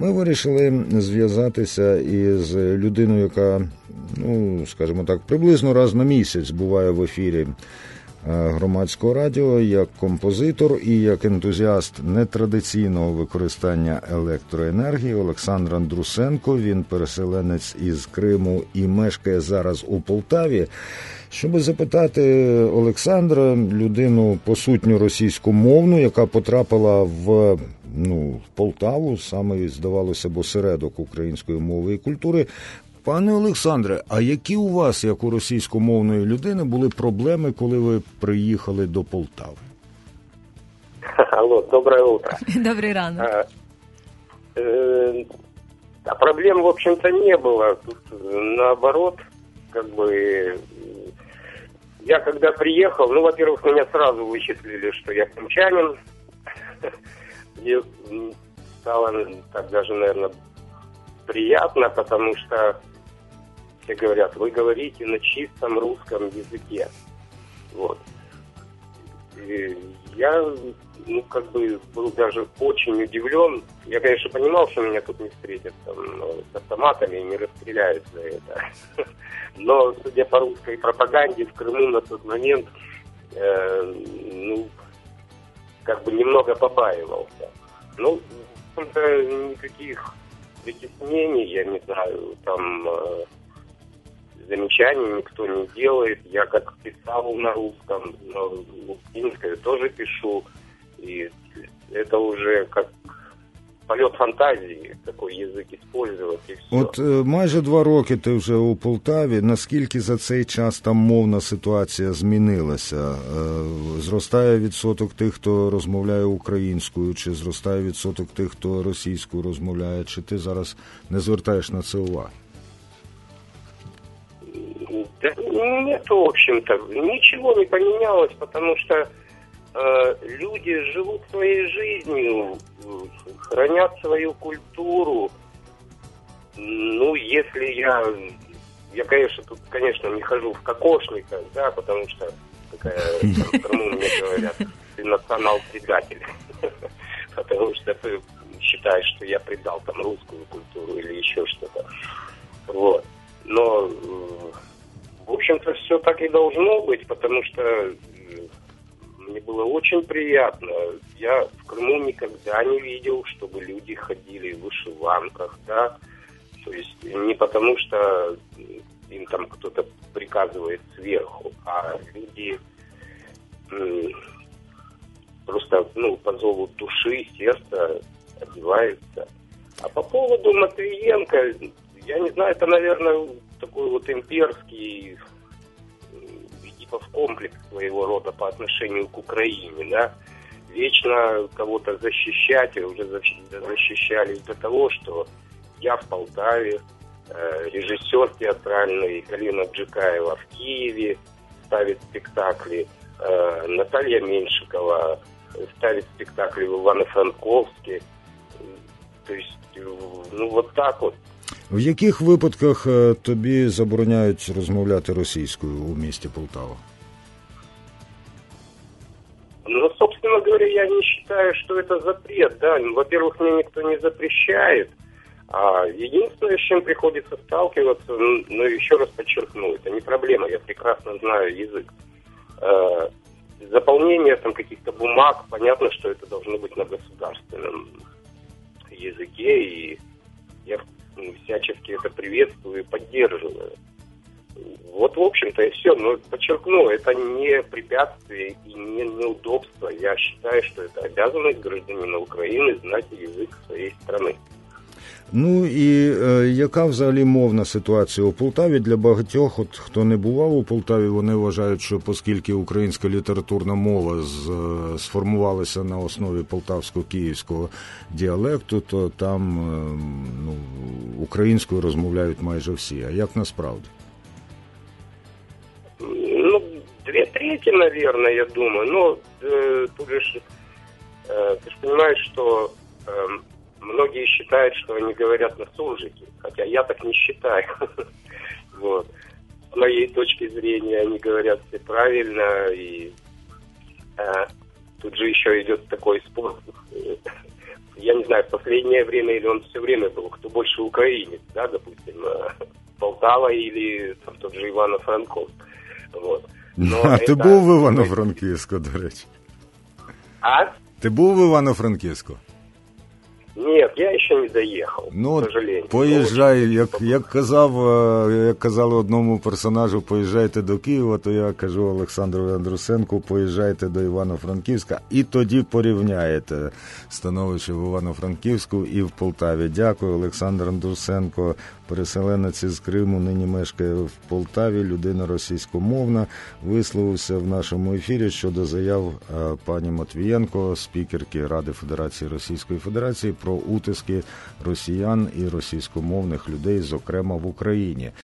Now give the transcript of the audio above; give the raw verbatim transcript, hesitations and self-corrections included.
Ми вирішили зв'язатися із людиною, яка, ну, скажімо так, приблизно раз на місяць буває в ефірі Громадського радіо як композитор і як ентузіаст нетрадиційного використання електроенергії. Олександр Андрусенко, він переселенець із Криму і мешкає зараз у Полтаві. Щоб запитати Олександра, людину посутню російськомовну, яка потрапила в, ну, в Полтаву, саме, здавалося б, осередок української мови і культури. Пане Олександре, а які у вас, як у російськомовної людини, були проблеми, коли ви приїхали до Полтави? Алло, доброе утро. Добрый ранок. А, э, а проблем, в общем-то, не было. Тут, наоборот, как бы, я когда приехал, ну, во-первых, меня сразу вычислили, что я крымчанин. Мне стало так даже, наверное, приятно, потому что все говорят, вы говорите на чистом русском языке. Вот. И я, ну, как бы, был даже очень удивлен. Я, конечно, понимал, что меня тут не встретят там, с автоматами и не расстреляют за это. Но, судя по русской пропаганде, в Крыму на тот момент, э, ну, как бы немного побаивался. Ну, никаких притеснений, я не знаю, там э, замечаний никто не делает. Я как писал на русском, но украинское тоже пишу. И это уже как полет фантазії, такий язик використовувати і все. От майже два роки ти вже у Полтаві. Наскільки за цей час там мовна ситуація змінилася? Зростає відсоток тих, хто розмовляє українською, чи зростає відсоток тих, хто російською розмовляє, чи ти зараз не звертаєш на це уваги? Да нет, в общем-то, ничего не поменялось, потому что люди живут своей жизнью, хранят свою культуру. Ну, если я... Я, конечно, тут, конечно, не хожу в кокошниках, да, потому что такая, там, в Крыму мне говорят, ты национал-предатель. Потому что ты считаешь, что я предал там русскую культуру или еще что-то. Вот. Но, в общем-то, все так и должно быть, потому что мне было очень приятно. Я в Крыму никогда не видел, чтобы люди ходили в вышиванках, да. То есть не потому, что им там кто-то приказывает сверху, а люди м, просто, ну, по зову души, сердца одеваются. А по поводу Матвиенко, я не знаю, это, наверное, такой вот имперский в комплекс своего рода по отношению к Украине, да, вечно кого-то защищать, и уже защищались до того, что я в Полтаве, э, режиссер театральный Галина Джикаева в Киеве ставит спектакли, э, Наталья Меньшикова ставит спектакли в Ивано-Франковске, то есть, ну, вот так вот. В яких випадках тобі забороняють розмовляти російською у місті Полтава? Ну, собственно говоря, я не считаю, что это запрет, да. Во-первых, мне никто не запрещает. А единственное, с чем приходится сталкиваться, ну, еще раз подчеркну, это не проблема, я прекрасно знаю язык. Э, заполнение там каких-то бумаг, понятно, что это должно быть на государственном языке, и я всячески это приветствую и поддерживаю. Вот, в общем-то, и все. Но подчеркну, это не препятствие и не неудобство. Я считаю, что это обязанность гражданина Украины знать язык своей страны. Ну і е, яка взагалі мовна ситуація у Полтаві? Для багатьох, от, хто не бував у Полтаві, вони вважають, що оскільки українська літературна мова з, е, сформувалася на основі полтавсько-київського діалекту, то там е, ну, українською розмовляють майже всі. А як насправді? Ну, две трети, наверное, я думаю. Но э, тут же, э, ты же понимаешь, что э, многие считают, что они говорят на суржике, хотя я так не считаю. Вот. С моей точки зрения они говорят все правильно, и э, тут же еще идет такой спор я не знаю, в последнее время или он все время был, кто больше украинец, да, допустим, Полтава или там, тот же Ивано-Франковск. Вот. Но а это... ти був в Івано-Франківську, до речі? А? Ти був в Івано-Франківську? Нет, я еще не доехал, ну, к сожалению. Поїжджай, як, як казав, як казали одному персонажу, поїжджайте до Києва, то я кажу Олександру Андрусенку, поїжджайте до Івано-Франківська, і тоді порівняєте становище в Івано-Франківську і в Полтаві. Дякую, Олександр Андрусенко, переселенець із Криму, нині мешкає в Полтаві, людина російськомовна, висловився в нашому ефірі щодо заяв пані Матвієнко, спікерки Ради Федерації Російської Федерації, про утиски росіян і російськомовних людей, зокрема в Україні.